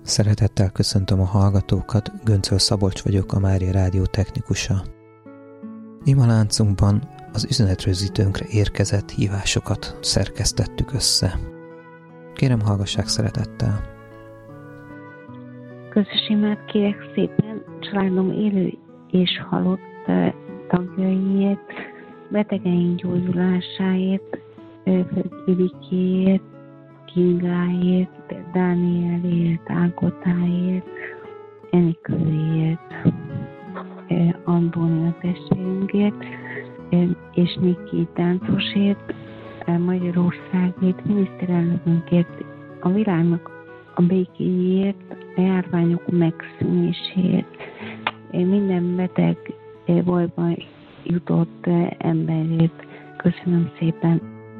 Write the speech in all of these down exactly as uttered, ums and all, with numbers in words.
Szeretettel köszöntöm a hallgatókat, Göncöl Szabolcs vagyok, a Mária Rádió technikusa. Imaláncunkban az üzenetrögzítőnkre érkezett hívásokat szerkesztettük össze. Kérem, hallgassák szeretettel! Közös imát kérek szépen családom élő és halott tagjaiért, betegeink gyógyulásáért, Irikéért, Kingáért, Dánielért, Ágotáért, Enikőért, Andónia testvérünkért, és Niki táncosért, Magyarországért, miniszterelnökünkért, a világnak a békéért, a járványok megszűnéséért, minden beteg bajban jutott emberért. Köszönöm szépen!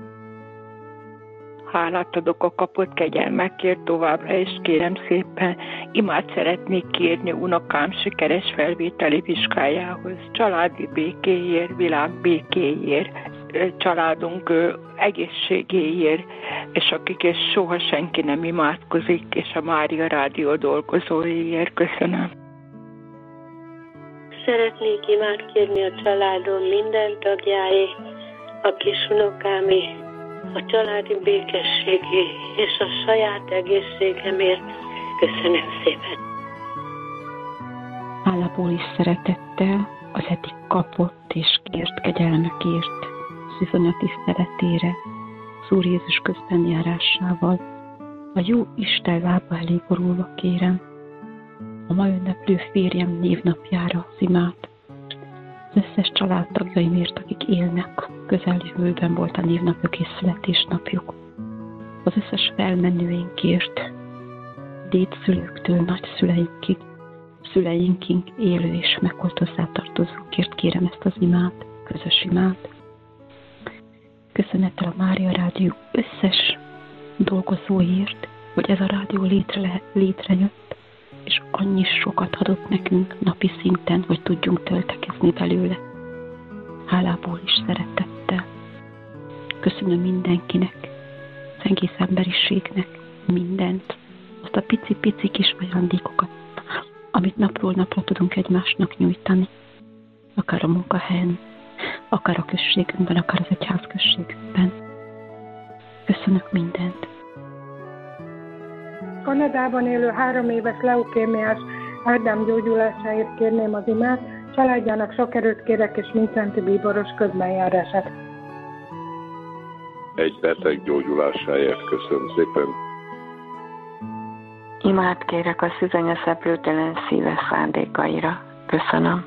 Hálát adok a kapott kegyelmekért továbbra, és kérem szépen, imát szeretnék kérni unokám sikeres felvételi vizsgájához, családi békéért, világ békéért, családunk egészségéért, és akik és soha senki nem imádkozik, és a Mária Rádió dolgozóiért. Köszönöm. Szeretnék imát kérni a családom minden tagjáért, a kis unokámé, a családi békességé és a saját egészségemért. Köszönöm szépen. Hálából is szeretettel az eddig kapott és kért kegyelmekért, szűzanya tiszteletére, az Úr Jézus közben járásával, a jó Isten lába elé borulva kérem, a ma ünneplő férjem névnapjára az imát, az összes családtagjaimért, akik élnek, közeljövőben volt a névnapjuk és születésnapjuk, az összes felmenőinkért, dédszülőktől nagyszüleinkig, szüleinkig élő és megholt hozzátartozókért kérem ezt az imát, közös imát. Köszönettel a Mária Rádió összes dolgozóért, hogy ez a rádió létre, létrejött, és annyi sokat adott nekünk napi szinten, hogy tudjunk töltekezni belőle. Hálából is szeretettel. Köszönöm mindenkinek, az egész emberiségnek mindent, azt a pici-pici kis ajándékokat, amit napról napra tudunk egymásnak nyújtani, akár a munkahelyen, akár a községünkben, akár az egyházközségünkben. Köszönök mindent. Kanadában élő három éves leukémiás Ádám gyógyulásáért kérném az imát, családjának sok erőt kérek és Mincenti bíboros közbenjárását. Egy beteg gyógyulásáért köszönöm szépen. Imát kérek a szűzanya szeplőtelen szíves szándékaira. Köszönöm.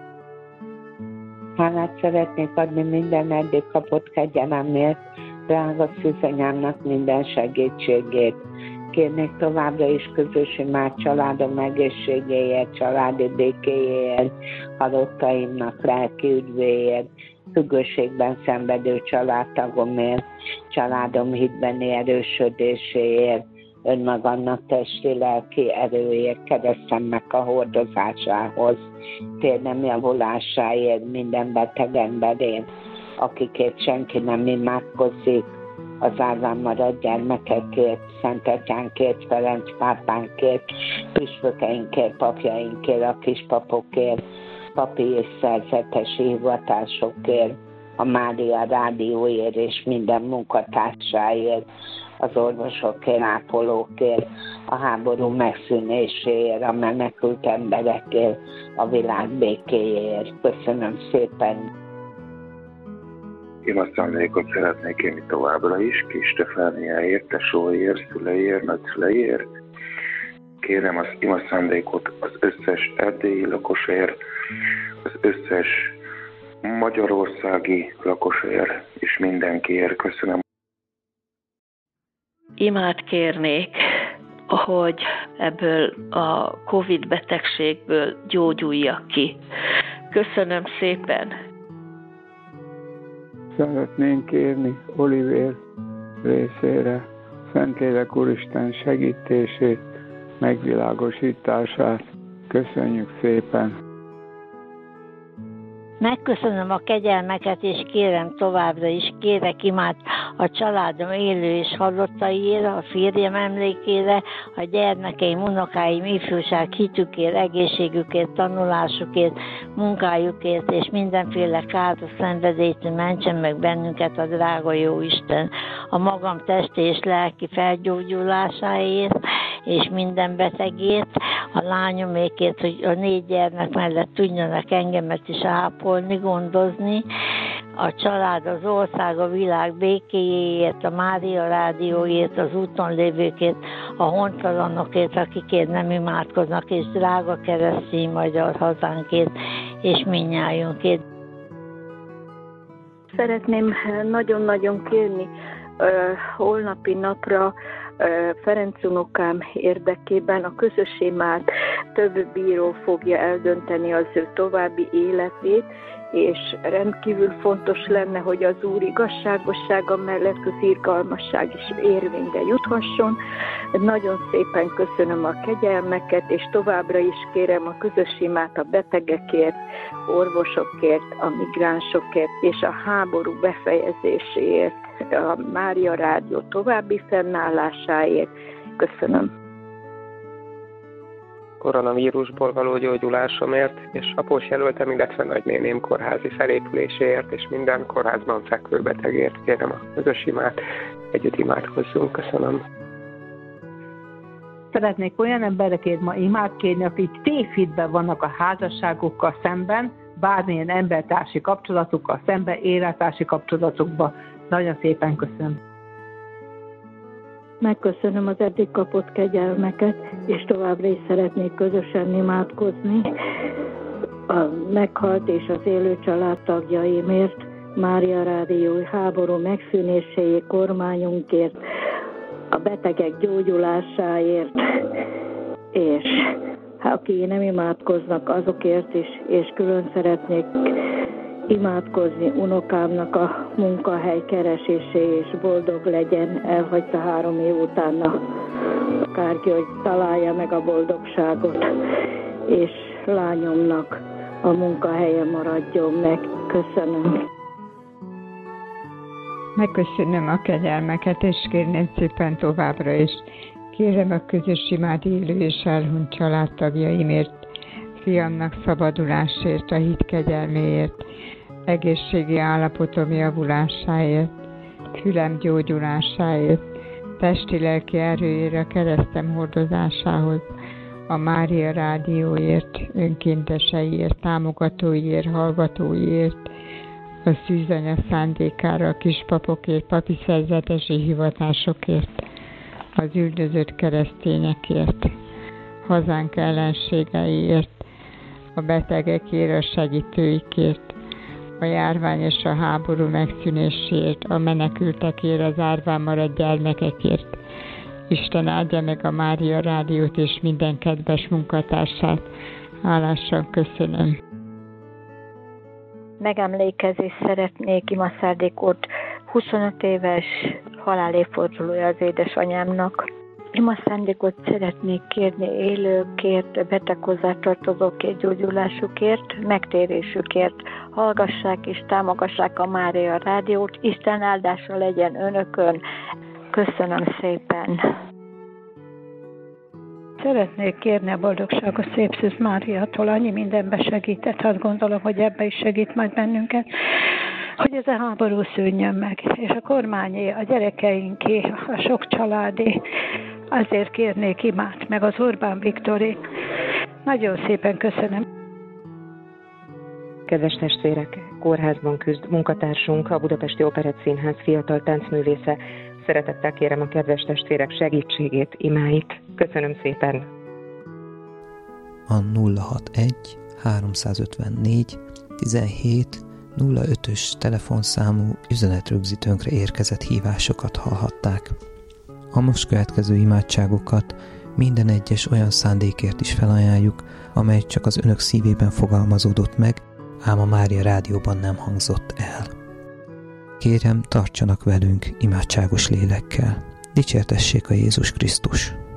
Hálát szeretnék adni minden eddig kapott kegyelemért, drága szűzanyámnak minden segítségét. Kérnék továbbra is közös imát családom egészségéért, családi békéért, halottaimnak lelki üdvéért, függőségben szenvedő családtagomért, családom hitbeni erősödéséért, önmagamnak testi-lelki erőért, keresztemnek a hordozásához, térnem javulásáért minden beteg emberért, akikért senki nem imádkozik, az árván maradt gyermekekért, Szent Atyánkért, Ferenc pápánkért, püspökeinkért, papjainkért, a kispapokért, papi és szerzetesi hivatásokért, a Mária Rádióért és minden munkatársáért, az orvosokért, ápolókért, a háború megszűnéséért, a menekült emberekért, a világ békéért. Köszönöm szépen! Imaszándékot szeretnék kérni továbbra is, Kis Stefániáért, tesóért, szüleiért, nagyszüleiért. Kérem az imaszándékot az összes erdélyi lakosért, az összes magyarországi lakosért, és mindenkiért. Köszönöm. Imát kérnék, hogy ebből a Covid betegségből gyógyuljak ki. Köszönöm szépen! Szeretnénk kérni Olivér részére Szentlélek Úristen segítését, megvilágosítását. Köszönjük szépen! Megköszönöm a kegyelmeket, és kérem továbbra is, kérek imát a családom élő és halottaiért, a férjem emlékére, a gyermekeim, unokáim, ifjúság hitükért, egészségükért, tanulásukért, munkájukért, és mindenféle káros szenvedélytől mentsen meg bennünket a drága jó Isten, a magam testi és lelki felgyógyulásáért, és minden betegért, a lányomékért, hogy a négy gyermek mellett tudjanak engemet is ápolni, gondozni, a család, az ország, a világ békéjéért, a Mária Rádióért, az úton lévőkért, a hontalanokért, akikért nem imádkoznak, és drága keresztény magyar hazánkért, és mindnyájunkért. Szeretném nagyon-nagyon kérni uh, holnapi napra Ferenc unokám érdekében a közös imát több bíró fogja eldönteni az ő további életét, és rendkívül fontos lenne, hogy az Úr igazságossága mellett az irgalmasság is érvényre juthasson. Nagyon szépen köszönöm a kegyelmeket, és továbbra is kérem a közös imát a betegekért, orvosokért, a migránsokért, és a háború befejezéséért, a Mária Rádió további fennállásáért. Köszönöm. Koronavírusból való gyógyulásomért, és após jelöltem, illetve nagynéném kórházi felépüléséért, és minden kórházban fekvő betegért kérem a közös imát. Együtt imádkozzunk. Köszönöm. Szeretnék olyan emberekért ma imát kérni, akik tévhitben vannak a házasságukkal szemben, bármilyen embertársi kapcsolatukkal szemben, élettársi kapcsolatokban. Nagyon szépen köszönöm. Megköszönöm az eddig kapott kegyelmeket, és továbbra is szeretnék közösen imádkozni a meghalt és az élő családtagjaimért, Mária Rádió háború megszűnéséért, kormányunkért, a betegek gyógyulásáért, és aki nem imádkoznak, azokért is, és külön szeretnék imádkozni unokámnak a munkahely keresésé, és boldog legyen, elhagyta három év utána akárki, hogy találja meg a boldogságot, és lányomnak a munkahelye maradjon meg. Köszönöm. Megköszönöm a kegyelmeket, és kérném szépen továbbra is. Kérem a közös imát élő és elhunyt családtagjaimért, fiamnak szabadulásért, a hit kegyelméért, egészségi állapotom javulásáért, fülem gyógyulásáért, testi-lelki erőért, a keresztem hordozásához, a Mária Rádióért, önkénteseiért, támogatóiért, hallgatóiért, a szűzanya szándékára, a kispapokért, papi szerzetesi hivatásokért, az üldözött keresztényekért, hazánk ellenségeiért, a betegekért, a segítőikért, a járvány és a háború megszűnéséért, a menekültekért, az árván maradt gyermekekért. Isten áldja meg a Mária Rádiót és minden kedves munkatársát. Hálásan köszönöm. Megemlékezést szeretnék imaszárdékot huszonöt éves halálévfordulója az édesanyámnak. Imaszándékot szeretnék kérni élőkért, beteg hozzátartozókért, gyógyulásukért, megtérésükért. Hallgassák és támogassák a Mária Rádiót. Isten áldása legyen önökön. Köszönöm szépen. Szeretnék kérni a boldogságos szép Szűz Máriától, annyi mindenbe segített, azt gondolom, hogy ebbe is segít majd bennünket, hogy ez a háború szűnjön meg, és a kormányé, a gyerekeinké, a sok családé, azért kérnék imát, meg az Orbán Viktoré. Nagyon szépen köszönöm. Kedves testvérek, kórházban küzd munkatársunk, a Budapesti Operett Színház fiatal táncművésze. Szeretettel kérem a kedves testvérek segítségét, imáit. Köszönöm szépen. A nulla hatvanegy háromszázötvennégy tizenhét nulla ötös telefonszámú üzenetrögzítőnkre érkezett hívásokat hallhatták. A most következő imádságokat minden egyes olyan szándékért is felajánljuk, amely csak az önök szívében fogalmazódott meg, ám a Mária Rádióban nem hangzott el. Kérem, tartsanak velünk imádságos lélekkel. Dicsértessék a Jézus Krisztus!